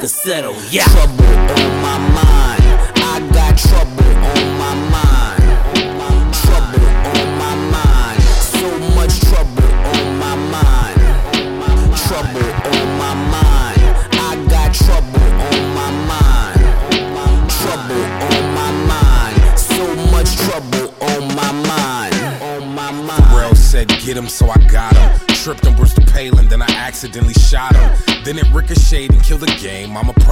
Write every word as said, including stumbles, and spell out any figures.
could settle. Yeah. Trouble on my mind. I got trouble on my mind. Trouble on my mind. So much trouble on my mind. Trouble on my mind. I got trouble on my mind. Trouble on my mind. So much trouble on my mind. On my mind. Pharrell said get him, so I got him. Tripped on Bristol Palin, then I accidentally shot him. Then it ricocheted and killed the game. I'm a